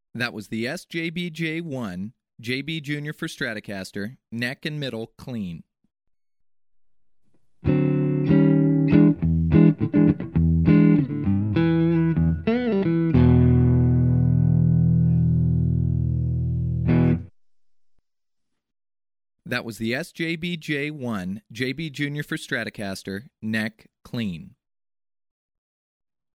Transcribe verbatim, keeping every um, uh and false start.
That was the S J B J one, J B Junior for Stratocaster, neck and middle clean. That was the S J B J one, J B Junior for Stratocaster, neck clean.